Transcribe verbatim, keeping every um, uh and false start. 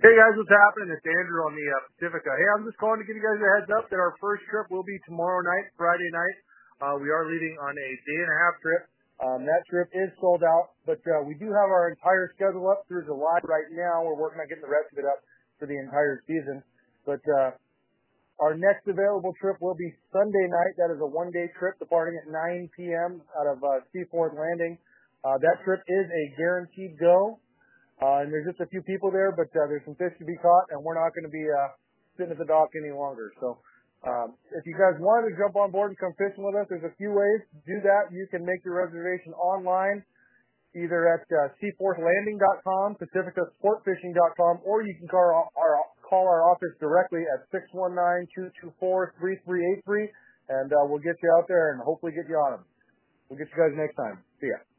Hey guys, what's happening? It's Andrew on the uh, Pacifica. Hey, I'm just calling to give you guys a heads up that our first trip will be tomorrow night, Friday night. Uh, we are leaving on a day and a half trip. Um, that trip is sold out, but uh, we do have our entire schedule up through July right now. We're working on getting the rest of it up for the entire season. But uh, our next available trip will be Sunday night. That is a one-day trip departing at nine p.m. out of uh, Seaforth Landing. Uh, that trip is a guaranteed go. Uh, and there's just a few people there, but uh, there's some fish to be caught, and we're not going to be uh, sitting at the dock any longer. So um, if you guys wanted to jump on board and come fishing with us, there's a few ways to do that. You can make your reservation online, either at uh, seaforth landing dot com, pacifica sport fishing dot com, or you can call our, our, call our office directly at six one nine, two two four, three three eight three, and uh, we'll get you out there and hopefully get you on them. We'll get you guys next time. See ya.